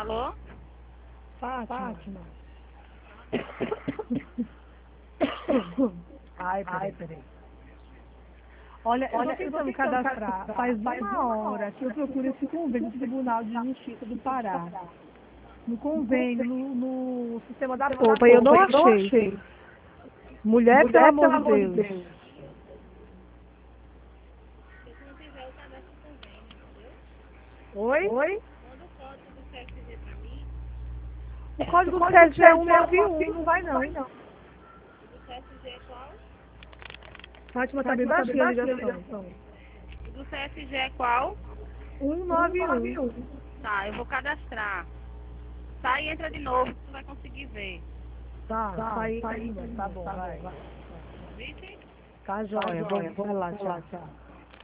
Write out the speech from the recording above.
Alô? Fátima. Ai, peraí. Olha, eu tô tentando cadastrar faz uma hora que eu procuro esse convênio do Tribunal de Justiça do Pará. No convênio, no sistema da Poupa, eu não achei. Mulher, pelo amor de Deus. Se não fizer o cadastro convênio, entendeu? Oi? Manda o código do CFG pra mim. O código do CSG é 191, não vai não. O do CFG é qual? Fátima tá bem baixinha a ligação. O do CFG é qual? 191. Tá, eu vou cadastrar. Sai e entra de novo, que tu vai conseguir ver. Tá, tá bom, vai. Vice? Tá joia, bom, vai lá, tchau.